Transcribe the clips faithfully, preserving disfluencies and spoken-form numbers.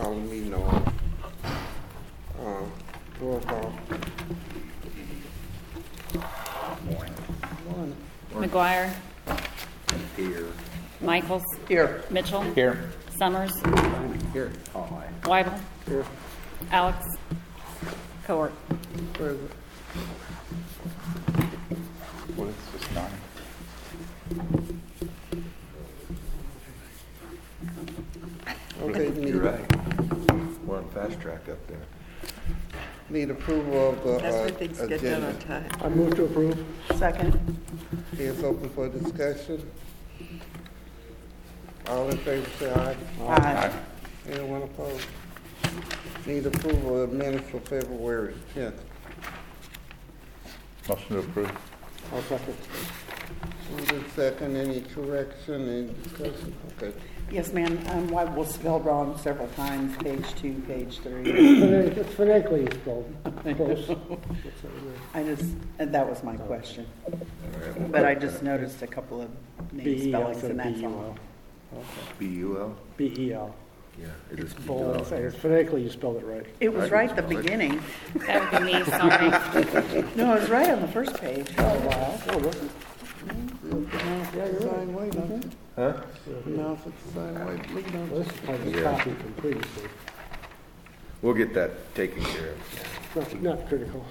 call the meeting on. Uh, roll call. One. McGuire. Here. Michaels. Here. Mitchell. Here. Summers. Here. Weibel. Here. Alex. Court. Present. Well, it's just nine. Okay, need, You're right. We're on fast track up there. need approval of the uh, Everything's get done on agenda. time. I move to approve. Second. It's open for discussion. All in favor, say aye. Aye. Anyone opposed? Need approval of minutes for February tenth. Motion to approve. I'll second. Moved in second, any correction, any discussion? Okay. Yes, ma'am. Um, Weibel was spelled wrong several times, page two, page three. It's phonetically spelled close. I just, and that was my question. All right, we'll But I put just that. noticed a couple of name B E L spellings, and that's all. B U L? B E L. Yeah, it is. Well, it's phonetically you spelled it right. It was right at the beginning. That would be me, sorry. No, it was right on the first page for a while. Oh, was it? Pronounce it the same way, don't you? Huh? Pronounce it the same way, please, don't Well, you? this is probably Yeah. a copy from previously. We'll get that taken care of. Not, not critical.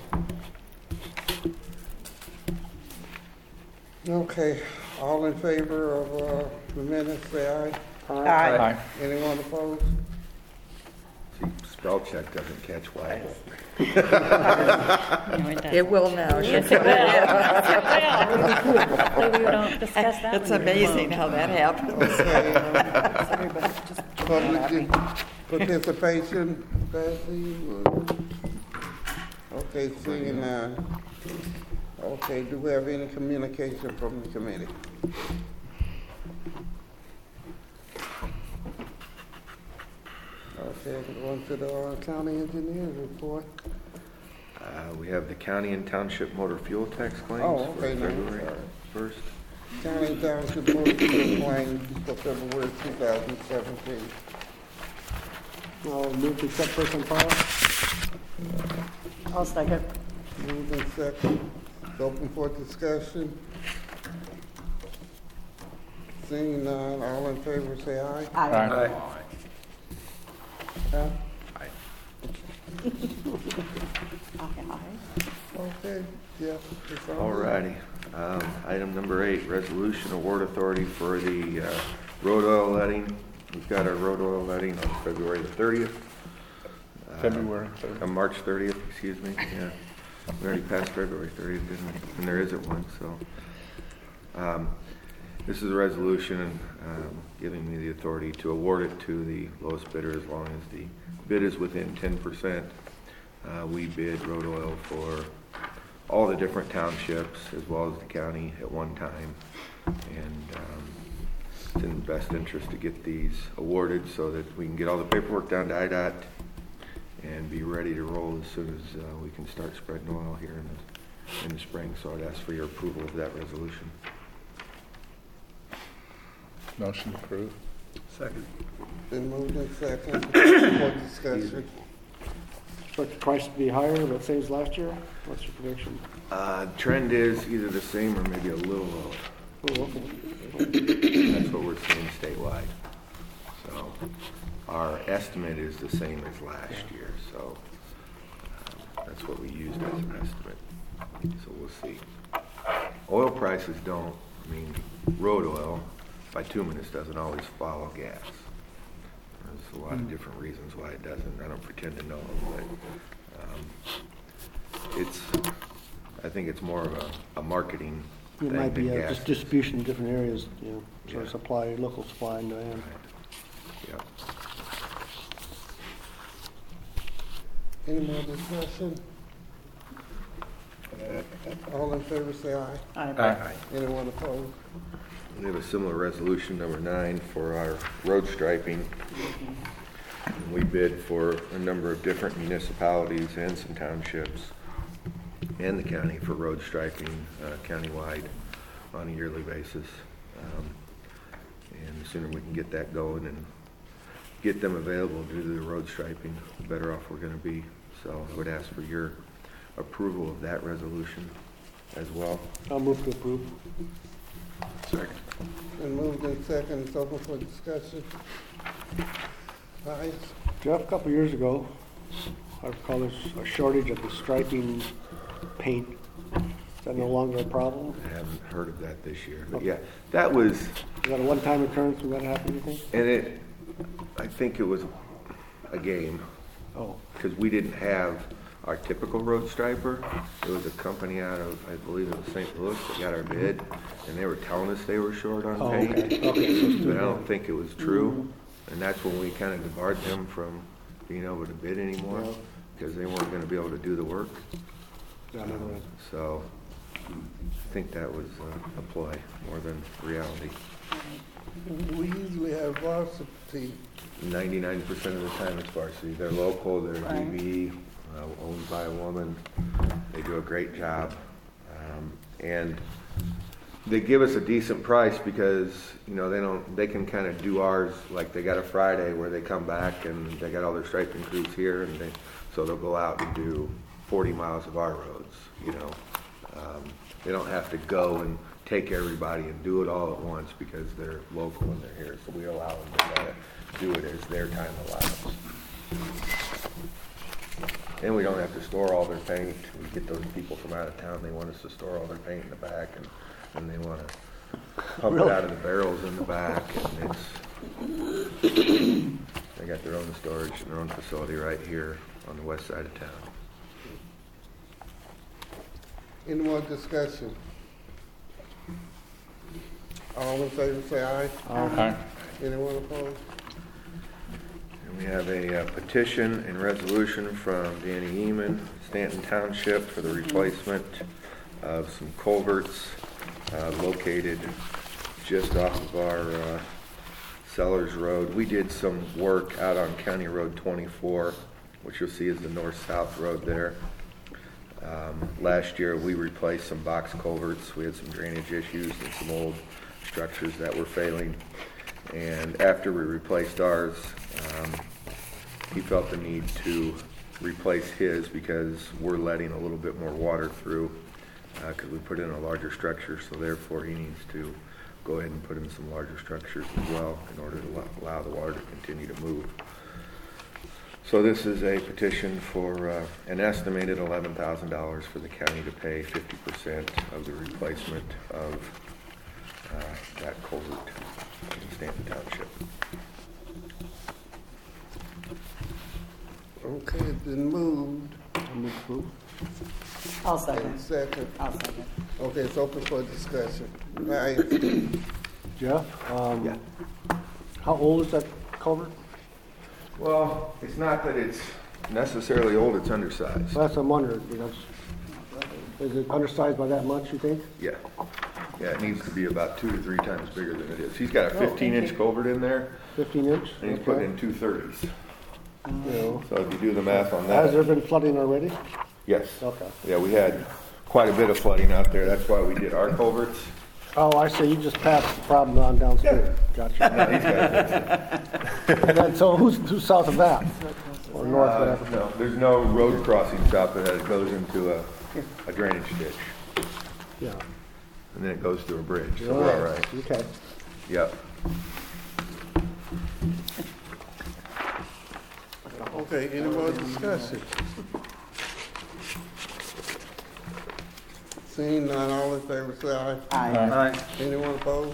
Okay, all in favor of, uh, the minutes, say aye. Aye. Aye. Anyone opposed? See, spell check doesn't catch white. No, it doesn't. It will now. Yes, it will. Yes, it will. Hopefully we don't discuss that. It's when you're amazing remote. how that happens. Okay, uh, Sorry, but just public participation, Bessie? Okay, seeing none. Okay, do we have any communication from the committee? Okay, going to the uh, county engineer's report. Uh, we have the county and township motor fuel tax claims Oh, for okay, no, February sorry. first. County and township motor fuel claims for February two thousand seventeen. I'll move to accept first on file. I'll second. Moved in second. It's open for discussion. Seeing none, all in favor say aye. Aye. Huh? Aye. Okay, yeah. it's all All righty. Um, item number eight, resolution award authority for the, uh, road oil letting. We've got our road oil letting on February the thirtieth. February third. Uh, March thirtieth, excuse me, yeah. We already passed February thirtieth, didn't we? And there isn't one, so. Um, This is a resolution um, giving me the authority to award it to the lowest bidder as long as the bid is within ten percent. Uh, we bid road oil for all the different townships as well as the county at one time. And um, it's in the best interest to get these awarded so that we can get all the paperwork down to I D O T and be ready to roll as soon as uh, we can start spreading oil here in the, in the spring. So I'd ask for your approval of that resolution. Motion approved. Second. Been moved in second for discussion. Expect the price to be higher, but same as last year? What's your prediction? Uh, trend is either the same or maybe a little lower. Oh, okay. That's what we're seeing statewide. So our estimate is the same as last year, so um, that's what we used as an estimate. So we'll see. Oil prices don't, I mean, road oil, bituminous doesn't always follow gas. There's a lot of different reasons why it doesn't. I don't pretend to know, but um, it's, I think it's more of a, a marketing It thing might be than uh, gas. just distribution in different areas, you know, so Yeah. supply, local supply and demand. Yeah. Any more discussion? All in favor say aye. Aye. Anyone opposed? We have a similar resolution, number nine, for our road striping. We bid for a number of different municipalities and some townships and the county for road striping uh, countywide on a yearly basis. Um, and the sooner we can get that going and get them available to do the road striping, the better off we're gonna be. So I would ask for your approval of that resolution as well. I'll move to approve. Second. And moved in second, it's open for discussion. Ayes? Jeff, a couple of years ago, I recall there's a shortage of the striping paint. Is that no longer a problem? I haven't heard of that this year, but yeah, that was, Is that a one-time occurrence when that happened, you think? and it, I think it was a game, Oh, because we didn't have our typical road striper. It was a company out of, I believe it was Saint Louis, that got our bid, and they were telling us they were short on oh, paint. okay, okay. But I don't think it was true, and that's when we kind of debarred them from being able to bid anymore, Yeah. because they weren't gonna be able to do the work. Yeah, I remember that. So, I think that was uh, a play more than reality. We usually have varsity. Ninety-nine percent of the time it's varsity. They're local, they're Right. D B, uh, owned by a woman. They do a great job. Um, and they give us a decent price because, you know, they don't, they can kind of do ours, like they got a Friday where they come back and they got all their striping crews here, and they, so they'll go out and do forty miles of our roads, you know. Um, they don't have to go and take everybody and do it all at once because they're local and they're here, so we allow them to kind of do it as their time allows. And we don't have to store all their paint. We get those people from out of town, they want us to store all their paint in the back, and, and they want to pump it Really? out of the barrels in the back, and it's, they got their own storage and their own facility right here on the west side of town. Any more discussion? All in favor, say aye. Aye. Anyone opposed? And we have a uh, petition and resolution from Danny Eman, Stanton Township, for the replacement of some culverts uh, located just off of our uh, Sellers Road. We did some work out on County Road twenty-four, which you'll see is the north-south road there. Um, Last year, we replaced some box culverts. We had some drainage issues and some old structures that were failing. And after we replaced ours, um, he felt the need to replace his because we're letting a little bit more water through because we put in a larger structure, so therefore he needs to go ahead and put in some larger structures as well in order to allow- allow the water to continue to move. So this is a petition for uh, an estimated eleven thousand dollars for the county to pay fifty percent of the replacement of uh, that culvert in Stanton Township. Okay, it's been moved I'll move to approve. I'll and second. second. I'll second. Okay, it's open for discussion. Ayes? Jeff, um, Yeah. how old is that culvert? Well, it's not that it's necessarily old, it's undersized. Well, that's what I'm wondering, you know, is it undersized by that much, you think? Yeah. Yeah, it needs to be about two to three times bigger than it is. He's got a fifteen inch culvert in there, Fifteen inch? and he's putting in two thirties. You know, So if you do the math on has there that, been flooding already? yes. Okay. Yeah, we had quite a bit of flooding out there. That's why we did our culverts. Oh, I see, you just passed the problem on downstream. No, Gotcha. he's got it. And then, so who's, who's south of that? Or north, Uh, whatever? No, there's no road crossing south of that. It goes into a, a drainage ditch, Yeah. and then it goes through a bridge, so we're all right. Okay. Yep. Okay, any more discussion? Seeing none, all in favor, say aye. Aye. Anyone opposed?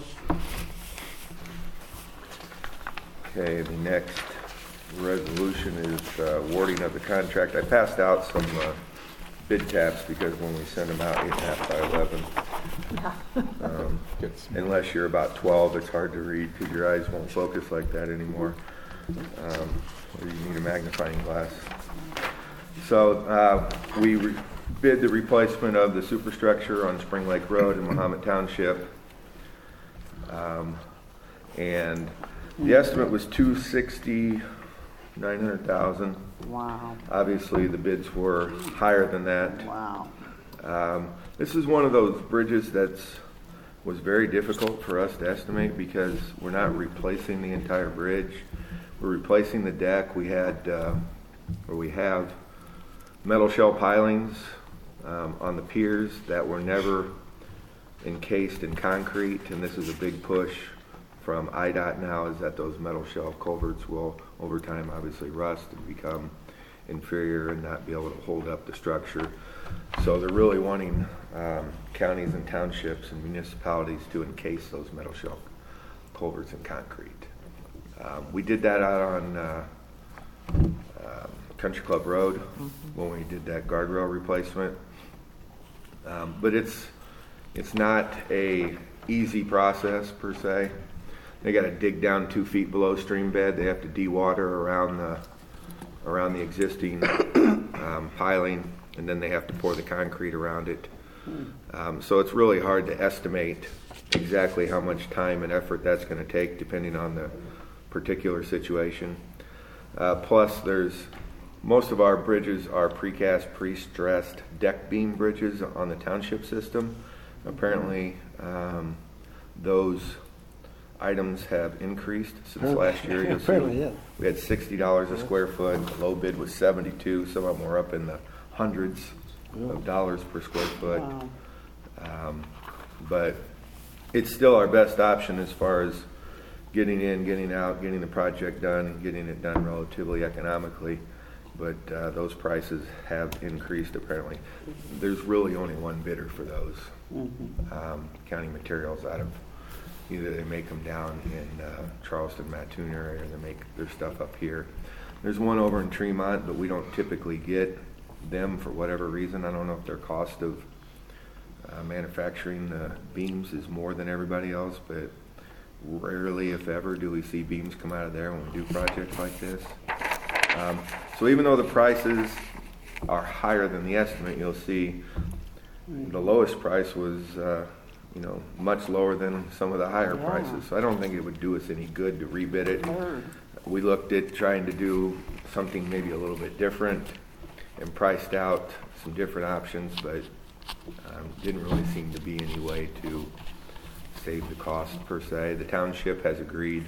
Okay, the next resolution is uh, awarding of the contract. I passed out some uh, bid tabs because when we send them out eight and a half by eleven, um, Gets- unless you're about twelve, it's hard to read because your eyes won't focus like that anymore. Um, or you need a magnifying glass. So uh, we re- bid the replacement of the superstructure on Spring Lake Road in Mahomet Township. Um, and the estimate was two sixty, nine hundred thousand. Wow, Obviously, the bids were higher than that. wow. Um, This is one of those bridges that's, was very difficult for us to estimate because we're not replacing the entire bridge. we're replacing the deck. We had, uh, or we have metal shell pilings um, on the piers that were never encased in concrete, and this is a big push from I DOT now, is that those metal shell culverts will over time obviously rust and become inferior and not be able to hold up the structure. So they're really wanting um, counties and townships and municipalities to encase those metal shell culverts in concrete. Um, we did that out on uh, um, Country Club Road when we did that guardrail replacement. Um, but it's it's not a easy process per se. They got to dig down two feet below stream bed. They have to dewater around the around the existing um, piling, and then they have to pour the concrete around it. Um, so it's really hard to estimate exactly how much time and effort that's going to take depending on the particular situation. Uh, plus, there's most of our bridges are precast, pre-stressed deck beam bridges on the township system. Apparently, um, those items have increased since last year. You'll see Apparently, yeah. we had sixty dollars a square foot. The low bid was seventy-two. Some of them were up in the hundreds of dollars per square foot. Wow. Um, but it's still our best option as far as getting in, getting out, getting the project done, getting it done relatively economically. But uh, those prices have increased apparently. There's really only one bidder for those. Mm-hmm. Um, County Materials out of either they make them down in uh, Charleston, Mattoon area, or they make their stuff up here. There's one over in Tremont, but we don't typically get them for whatever reason. I don't know if their cost of uh, manufacturing the beams is more than everybody else, but rarely, if ever, do we see beams come out of there when we do projects like this. Um, so even though the prices are higher than the estimate, you'll see the lowest price was uh, you know, much lower than some of the higher Yeah. prices. So I don't think it would do us any good to rebid it. Word. We looked at trying to do something maybe a little bit different and priced out some different options, but um, didn't really seem to be any way to save the cost per se. The township has agreed.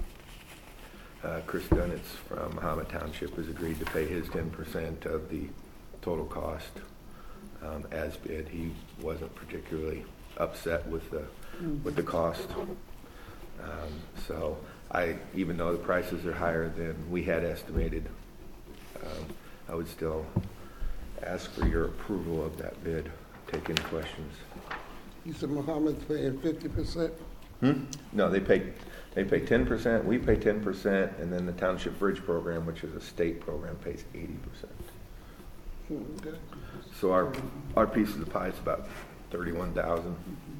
Uh, Chris Dunitz from Mahomet Township has agreed to pay his ten percent of the total cost um, as bid. He wasn't particularly upset with the with the cost. Um, so I, even though the prices are higher than we had estimated, um, I would still ask for your approval of that bid. Take any questions. You said Muhammad's paying fifty percent? Hmm? No, they pay they pay ten percent. We pay ten percent, and then the Township Bridge Program, which is a state program, pays eighty percent. Okay. So our our piece of the pie is about thirty-one thousand.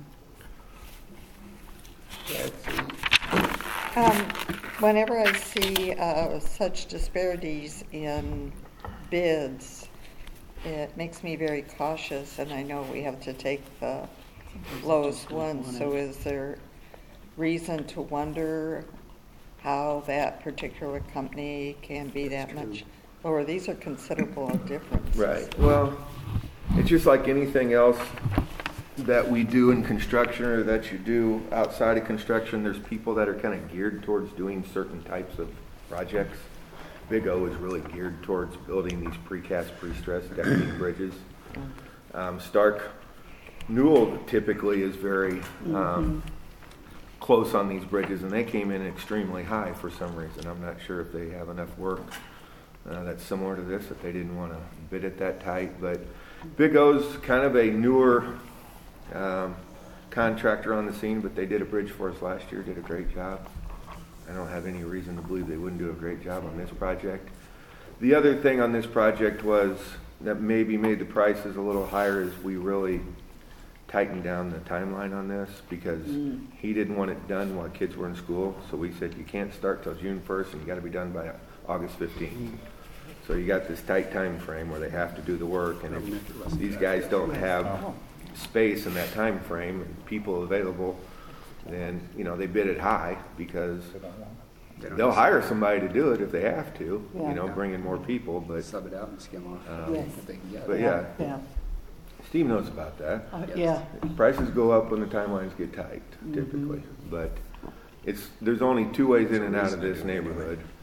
Um, whenever I see uh, such disparities in bids, it makes me very cautious, and I know we have to take the lowest one. So is there reason to wonder how that particular company can be that much lower? These are considerable differences. Right. Well, it's just like anything else that we do in construction or that you do outside of construction. There's people that are kind of geared towards doing certain types of projects. Big O is really geared towards building these precast, pre-stressed decking bridges. Um, Stark Newell typically is very um, close on these bridges, and they came in extremely high for some reason. I'm not sure if they have enough work uh, that's similar to this, if they didn't want to bid it that tight. But Big O's kind of a newer um, contractor on the scene, but they did a bridge for us last year, did a great job. I don't have any reason to believe they wouldn't do a great job on this project. The other thing on this project was that maybe made the prices a little higher is we really tightened down the timeline on this because mm. he didn't want it done while kids were in school. So we said you can't start till June first and you got to be done by August fifteenth. Mm. So you got this tight time frame where they have to do the work, and if these guys don't have space in that time frame and people available, then you know they bid it high because they'll hire somebody to do it if they have to. Yeah. You know, bring in more people, but Sub it out and skim off. Um, Yes. if they can get but it. yeah, Yeah. Steve knows about that. Uh, Yes. Yeah. Prices go up when the timelines get tight, typically. But it's there's only two ways in and out of this neighborhood.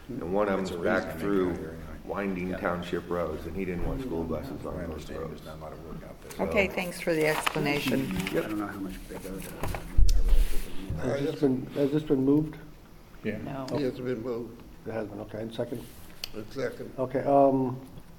And one of them's back through winding township roads, and he didn't want school buses on My those understanding roads. there's not a lot of work out there. Okay, thanks for the explanation. I don't know how much they go to. Has this been, has this been moved? Yeah. No. It's been moved. It has been, okay, and second? A second. Okay, um,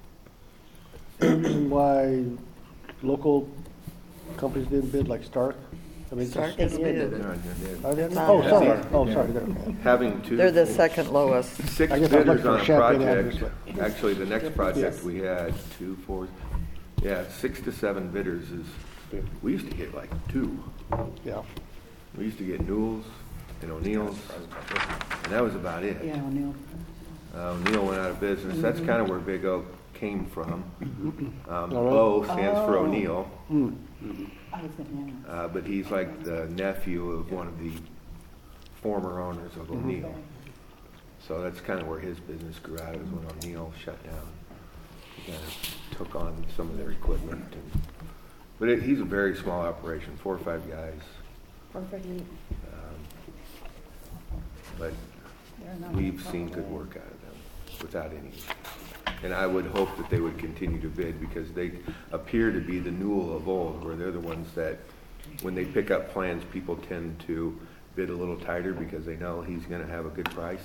any reason why local companies didn't bid like Stark? I mean, Stark just- is bid. No, I didn't. Are they? Not Oh, bad. sorry, Yeah. oh, sorry, they're- Having two. They're the second lowest. Six I guess I'd like bidders for on a Champaign project. Avenue. Actually, the next project Yes. we had, two, four, yeah, six to seven bidders is, we used to get like two. yeah. We used to get Newell's and O'Neill's, and that was about it. Yeah, O'Neill. Uh, O'Neill went out of business. That's kind of where Big Oak came from. Um, All right. O stands for Oh. O'Neill, I was thinking, uh, but he's like the nephew of one of the former owners of O'Neill. So that's kind of where his business grew out, is when O'Neill shut down. He kind of took on some of their equipment. And, but it, he's a very small operation, four or five guys. perfect. Um, but They're not- we've seen good work out of them without any. And I would hope that they would continue to bid, because they appear to be the Newell of old, where they're the ones that, when they pick up plans, people tend to bid a little tighter because they know he's going to have a good price.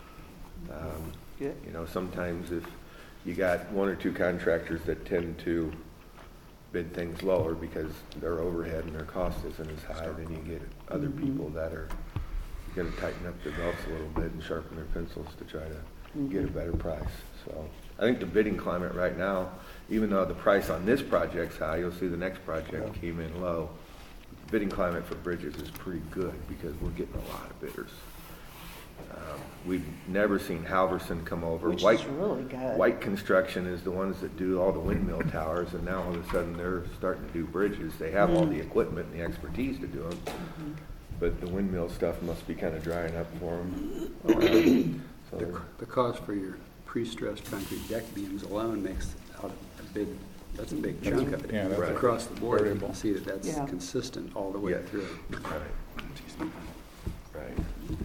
Um, Good. You know, sometimes if you got one or two contractors that tend to bid things lower because their overhead and their cost isn't as high, then you get other people that are going to tighten up their belts a little bit and sharpen their pencils to try to get a better price. So I think the bidding climate right now, even though the price on this project's high, you'll see the next project came in low. Bidding climate for bridges is pretty good because we're getting a lot of bidders. Um, We've never seen Halverson come over. Which White- is really good. White Construction is the ones that do all the windmill towers, and now all of a sudden they're starting to do bridges. They have all the equipment and the expertise to do them, but the windmill stuff must be kind of drying up for them. So The, they're- the cost for your pre-stressed concrete deck beams alone makes out a big, that's a big chunk of it. yeah, that's Right. Across the board, you variable. can see that that's Yeah. consistent all the way Yeah. through. Right, right.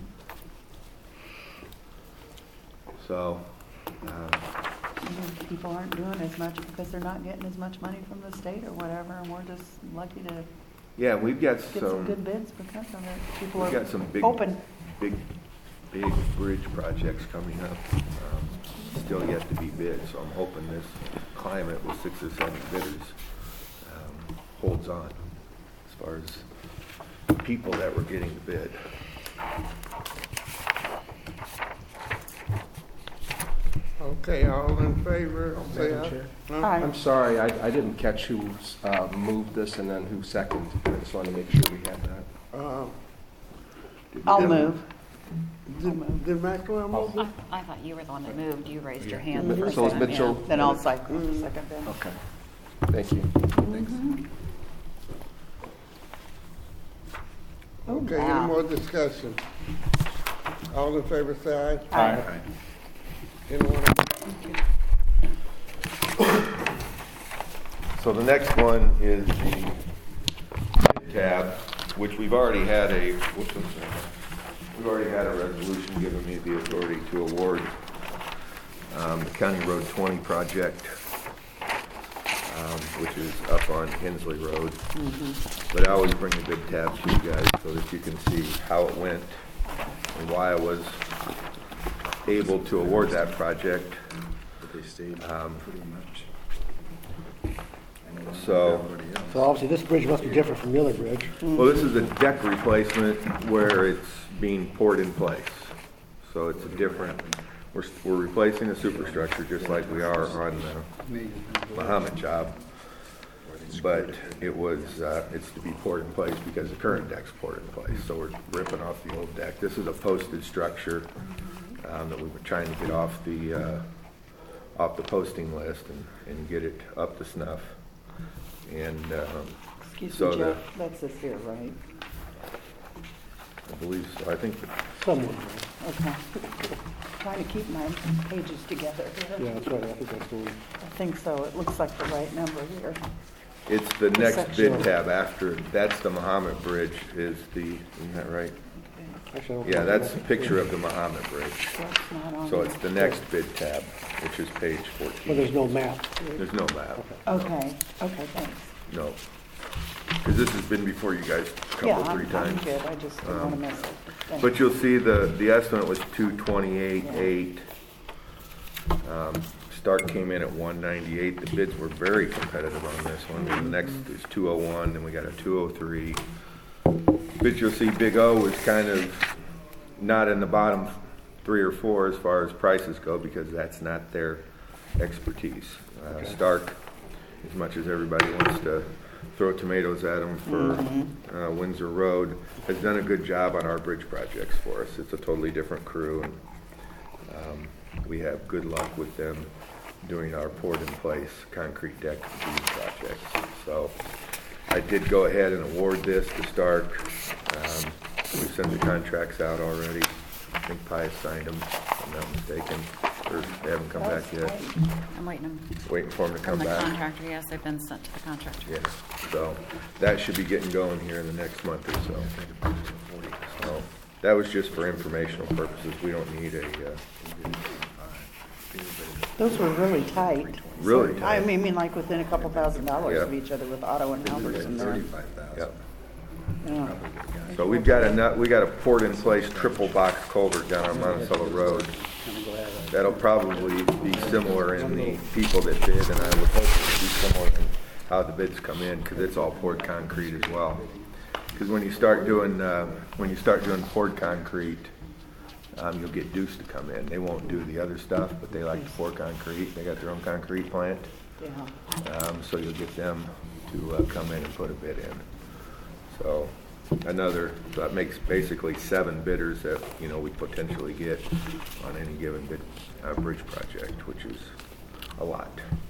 So, um, And people aren't doing as much because they're not getting as much money from the state or whatever, and we're just lucky to yeah, we've got get some some, good bids because of it. People we've are got some big, hoping. big, big bridge projects coming up, um, still yet to be bid. So I'm hoping this climate with six or seven bidders um, holds on as far as people that were getting the bid. Okay, all in favor, say Madam aye. Chair? Huh? Aye. I'm sorry, I, I didn't catch who uh, moved this and then who seconded. I just wanted to make sure we had that. Uh, I'll Did- move. Did did Maxwell move it? I I thought you were the one that moved. You raised your hand Mi- the first so it's time, yeah. Mitchell? Then I'll second, second then. Okay. Thank you. Okay, wow. any more discussion? All in favor, say aye. Aye. Anyone? So the next one is the bid tab, which we've already had a, whoops, I'm sorry. We've already had a resolution giving me the authority to award um, the County Road twenty project, um, which is up on Hensley Road. But I always bring the bid tab to you guys so that you can see how it went and why I was able to award that project. But they stayed Um, pretty much. So, So obviously this bridge must be different from the other bridge. well, this is a deck replacement where it's being poured in place. So it's a different, we're, we're replacing a superstructure just like we are on the Muhammad job. But it was, uh, it's to be poured in place because the current deck's poured in place. So we're ripping off the old deck. This is a posted structure, um, that we were trying to get off the, uh, off the posting list and, and get it up to snuff. And, um, Excuse So me, the- Jeff, that's this here, right? I believe, so. I think, Somewhere. Okay. Trying to keep my pages together here. Yeah, that's right, I think that's the one. I think so. It looks like the right number here. it's the next section. bid tab after, that's the Muhammad Bridge is the, isn't that right? Actually, I don't Yeah, think that's a that- picture of the Muhammad Bridge. That's not on So there. it's the next bid tab, which is page Well, fourteen. there's no map. There's no map, Okay, okay, thanks. no. Because this has been before you guys a Yeah, couple, three I'm, I'm times. good, I just didn't want to miss it. Thanks. But you'll see the, the estimate was two twenty-eight, eight. Um, Stark came in at one ninety-eight. The bids were very competitive on this one. The next is two oh one, then we got a two oh three. But you'll see Big O is kind of not in the bottom three or four as far as prices go because that's not their expertise. Uh, Stark, as much as everybody wants to throw tomatoes at them for uh, Windsor Road, has done a good job on our bridge projects for us. It's a totally different crew, and um, we have good luck with them doing our poured-in-place concrete deck beam projects. So I did go ahead and award this to Stark. Um, we sent the contracts out already. I think Pius signed them, if I'm not mistaken, or they haven't come back yet. I'm waiting on- Waiting for them to come from the back. contractor, yes, they've been sent to the contractor. Yeah, so that should be getting going here in the next month or so. So that was just for informational purposes. We don't need a, uh, Those were really tight. Really So, I tight. mean, mean, like within a couple thousand dollars Yeah. of each other with Otto and Alberts in there. Thirty-five thousand. yep. Yeah. So we've got a, nut- we got a poured-in-place triple box culvert down on Monticello Road. That'll probably be similar in the people that bid, and I would hope it would be similar in how the bids come in, because it's all poured concrete as well. Because when you start doing, uh, when you start doing poured concrete, um, you'll get Deuce to come in. They won't do the other stuff, but they like to pour concrete. They got their own concrete plant. Yeah. Um, so you'll get them to uh, come in and put a bid in. So another, so that makes basically seven bidders that, you know, we potentially get on any given bid, uh, bridge project, which is a lot.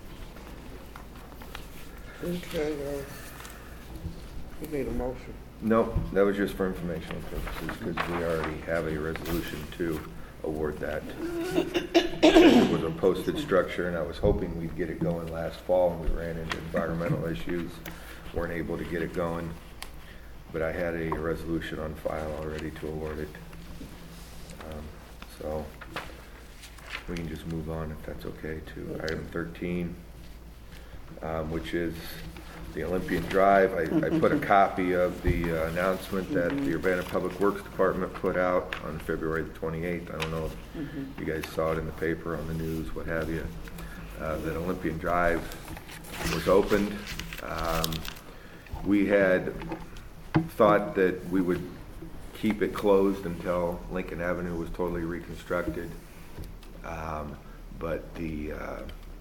Okay, uh, we need a motion. No, that was just for informational purposes, because we already have a resolution to award that. It was a posted structure, and I was hoping we'd get it going last fall, and we ran into environmental issues, weren't able to get it going. But I had a resolution on file already to award it. Um, So we can just move on, if that's okay, to item thirteen, um, which is the Olympian Drive. I, I put a copy of the uh, announcement that the Urbana Public Works Department put out on February the twenty-eighth. I don't know if you guys saw it in the paper, on the news, what have you, uh, that Olympian Drive was opened. Um, we had thought that we would keep it closed until Lincoln Avenue was totally reconstructed. Um, but the uh,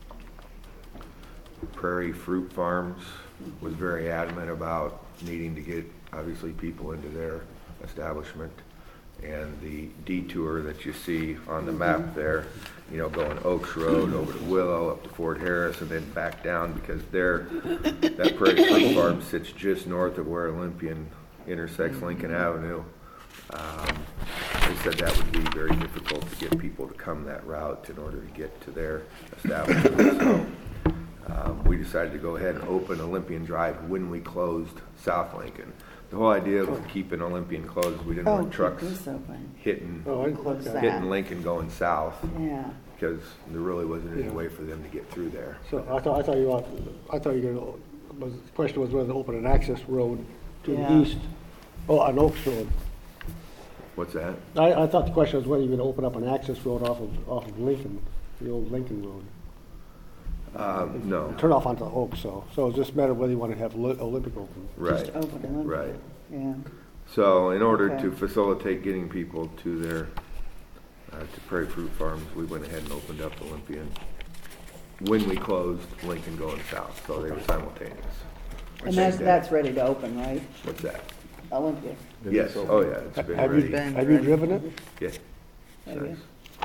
Prairie Fruit Farms was very adamant about needing to get, obviously, people into their establishment. And the detour that you see on the map there, you know, going Oaks Road over to Willow, up to Fort Harris, and then back down, because there, that Prairie Fruit Farm sits just north of where Olympian intersects Lincoln Avenue. Um, they said that would be very difficult to get people to come that route in order to get to their establishment. So um, we decided to go ahead and open Olympian Drive when we closed South Lincoln. The whole idea of keeping Olympian closed, we didn't Oh, want keep trucks this open. hitting, Oh, I Close okay. that. hitting Lincoln going south, Yeah. because there really wasn't any Yeah. way for them to get through there. So I thought, I thought you, ought- I thought you were gonna, was, the question was whether to open an access road to the Yeah. east, oh, on Oaks Road. What's that? I, I thought the question was whether you were gonna open up an access road off of, off of Lincoln, the old Lincoln Road. Um, no. Turn off onto Oaks, so, so it's just a matter of whether you want to have Oli- Olympic open. Right. Just open Olympic. Right. Yeah. So in order Okay. to facilitate getting people to their, uh, to Prairie Fruit Farms, we went ahead and opened up Olympian when we closed Lincoln going south, so they were simultaneous. And that's, that's ready to open, right? What's that? Olympia. Yes, oh yeah, it's been Have you, ready. have you driven it? Yeah. Have you?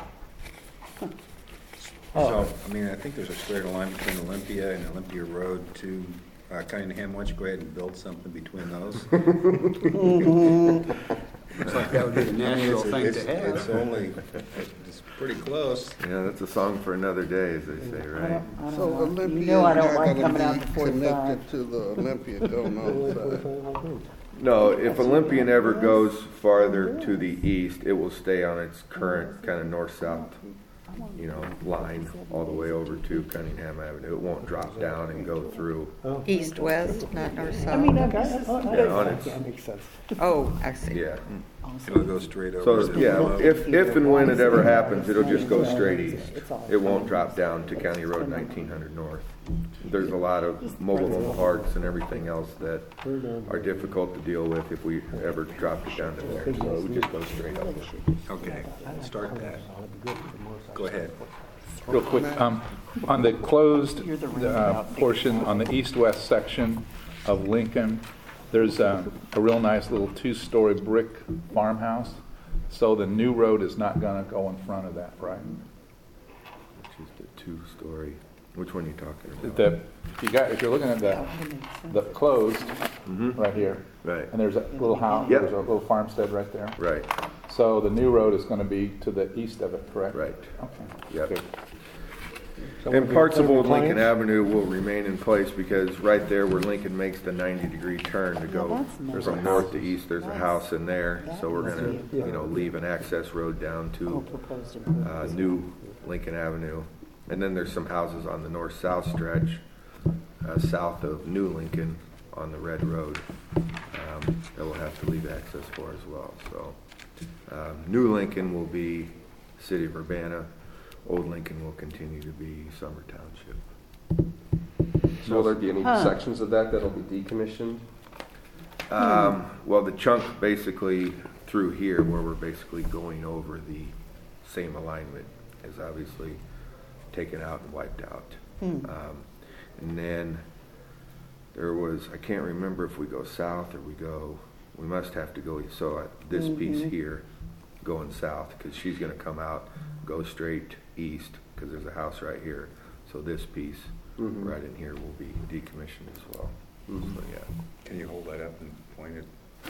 So, I mean, I think there's a straight line between Olympia and Olympia Road to uh, Cunningham. Why don't you go ahead and build something between those? Looks like that would be the I mean, natural it's- thing it's- to have. It's only, it's pretty close. Yeah, that's a song for another day, as they say, I right? don't, I So don't know. Olympia You is know I don't not like gonna coming out be to forty-five. connected to the Olympia going on south. No, if Olympian ever goes farther to the east, it will stay on its current kind of north-south, you know, line all the way over to Cunningham Avenue. It won't drop down and go through. East, west, not north, I mean, south? okay, I- I- I- Yeah, on its- that makes sense. Oh, I see. Yeah. It'll go straight over. So, to- yeah, if, if and when it ever happens, it'll just go straight east. It won't drop down to County Road nineteen hundred north. There's a lot of mobile home parks and everything else that are difficult to deal with if we ever dropped it down to there. So it would just go straight up. Okay, start that. Go ahead. Real quick, um, on the closed uh, portion, on the east-west section of Lincoln, there's a, a real nice little two-story brick farmhouse. So the new road is not going to go in front of that, right? Just a two-story. Which one are you talking about? The, if you got, if you're looking at the, the closed right here, Right. and there's a little house, Yep. there's a little farmstead right there. Right, So the new road is going to be to the east of it, correct? right. Okay. Yep. Good. And parts of Old Lincoln Avenue will remain in place because right there where Lincoln makes the ninety degree turn to go from north to east, there's a house in there. So we're gonna, you know, leave an access road down to uh, New Lincoln Avenue. And then there's some houses on the north-south stretch, uh, south of New Lincoln on the Red Road, um, that we'll have to leave access for as well. So um, New Lincoln will be City of Urbana. Old Lincoln will continue to be Summer Township. So will there be any sections of that that'll be decommissioned? Um, well, the chunk basically through here, where we're basically going over the same alignment, is obviously taken out and wiped out. Um, and then there was, I can't remember if we go south or we go, we must have to go, so uh, this piece here going south, because she's going to come out, go straight east, because there's a house right here. So this piece right in here will be decommissioned as well. So, yeah. Can you hold that up and point it?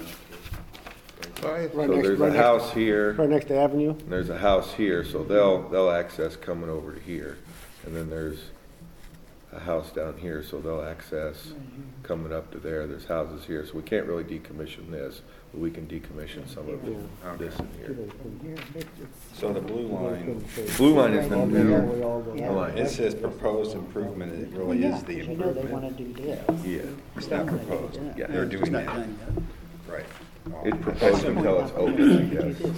Right So next- there's right a next- house here. Right next to Avenue? And there's a house here, so they'll, they'll access coming over to here. And then there's a house down here, so they'll access coming up to there. There's houses here, so we can't really decommission this, but we can decommission some of this in here. So the blue line, Blue line is the new Yeah. line. it says proposed improvement, it really is the You know they improvement. want to do this. Yeah, It's not proposed, Yeah. they're doing Not that, done yet. right. it's proposed until it's open, I guess.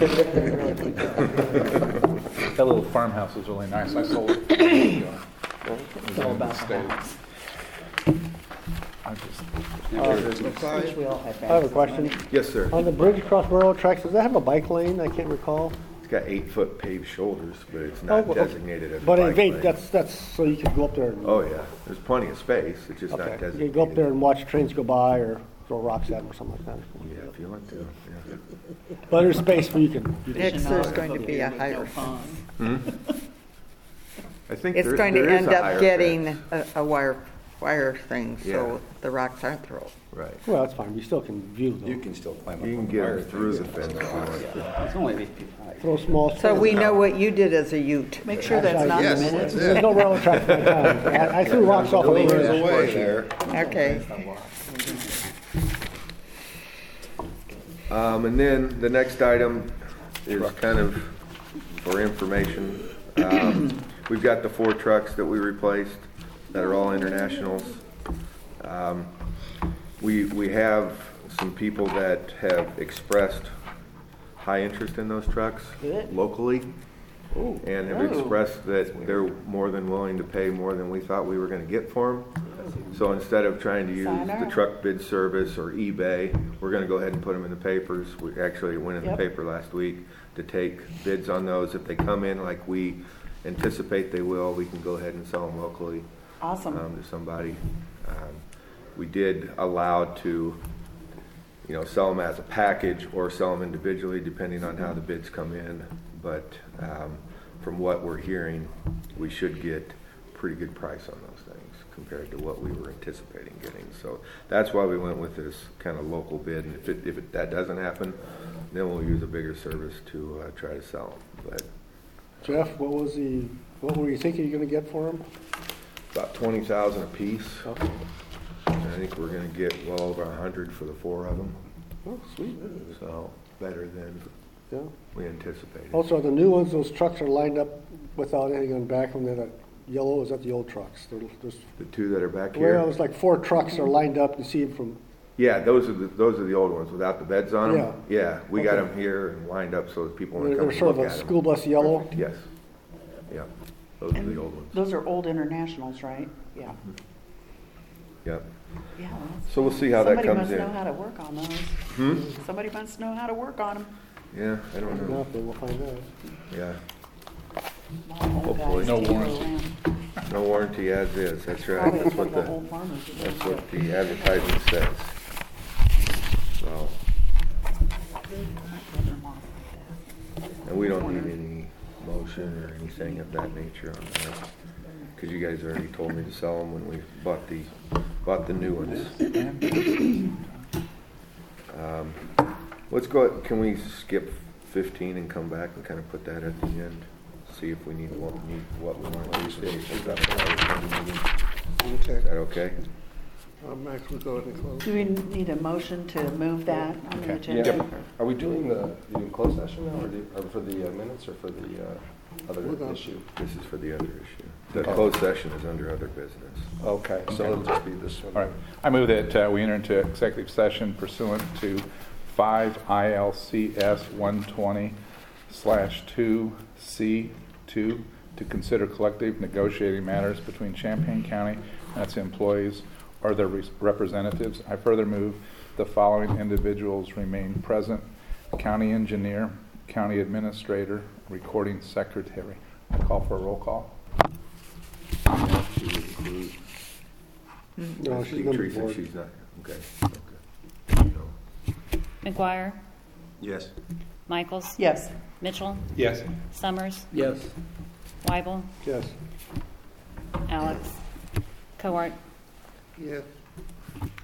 That little farmhouse is really nice. I sold it. It was all in the about the States. house. I just, Which we all have I have a question. Yes, sir. On the bridge across railroad tracks, does that have a bike lane? I can't recall. It's got eight-foot paved shoulders, but it's Oh, not well, designated as a But in bike vape, lane. that's, that's, so you could go up there and, Oh, yeah, there's plenty of space, it's just not okay. You designated. could go up there and watch trains go by or throw rocks at them or something like that. Yeah, if you want to, yeah. But there's space where you can, you can- Next, there's going to be a higher, I think it's there- going to there is end a up higher getting fence. a, a wire, wire thing, Yeah. so the rocks aren't thrown. Right. well, that's fine. You still can view You them. can still climb up You on can the get wire her through the things. fence if you want to. It's only eight feet high. Throw small. So we know what you did as a ute. Make sure that's not in Yes, the minutes. that's There's it. no railroad tracks in my town. I I threw rocks off of the There's bridge. a way there. Okay. Um, and then the next item is kind of for information. Um, we've got the four trucks that we replaced that are all internationals. Um, we, we have some people that have expressed high interest in those trucks Good. locally. And have expressed that they're more than willing to pay more than we thought we were gonna get for them. So instead of trying to use Sign the up. truck bid service or eBay, we're gonna go ahead and put them in the papers. We actually went in the Yep. paper last week to take bids on those. If they come in like we anticipate they will, we can go ahead and sell them locally Awesome. um, to somebody. Um, We did allow to, you know, sell them as a package or sell them individually, depending on how the bids come in. But um, from what we're hearing, we should get pretty good price on those things compared to what we were anticipating getting. So that's why we went with this kind of local bid. And if it, if it, that doesn't happen, then we'll use a bigger service to uh, try to sell them. But Jeff, what was the, what were you thinking you're gonna get for them? about twenty thousand a piece. Okay. And I think we're gonna get well over a hundred for the four of them. Oh, sweet, so better than yeah. we anticipated. Also, the new ones, those trucks are lined up without anything on the back of them. They're that yellow, is that the old trucks? They're just, The two that are back here? well, it's like four trucks are lined up. You see them from, Yeah, those are the, those are the old ones without the beds on them? Yeah. Yeah, we got Okay. them here and lined up so that people want they're to come they're and sort of look a at them. school bus yellow. Yes, yeah, those are the old ones. Those are old internationals, right? Yeah. Yep. Yeah. So we'll see how that Somebody comes must in. know how to work on those. Hmm? Somebody must know how to work on them. Yeah, I don't know. Nothing, we'll find out. Yeah, Hopefully. No warranty. no warranty as is, that's right. Probably That's one what of the the, old farmers. that that's does what the advertisement says. So, and we don't need any motion or anything of that nature on that. Because you guys already told me to sell them when we bought the, bought the new ones. Um, Let's go, can we skip fifteen and come back and kind of put that at the end? See if we need what, need what we want to say. Is that Okay. is that okay? Uh, Max, we'll go ahead and close. Do we need a motion to move that on the Okay. agenda? Yeah. Are we doing the, you doing closed session now, or, do, or for the uh, minutes, or for the uh, other We're gonna- issue? This is for the other issue. The Oh. closed session is under other business. Okay, so it'll just be this one. All right. I move that uh, we enter into executive session pursuant to five I L C S one twenty slash two C two to consider collective negotiating matters between Champaign County and its employees or their res- representatives. I further move the following individuals remain present: county engineer, county administrator, recording secretary. I call for a roll call. She would include- No, I she's think gonna be Teresa, bored. she's not, okay, okay. No. McGuire, Yes. Michaels, Yes. Mitchell, Yes. Summers, Yes. Weibel, Yes. Alex, Cowart, Yes.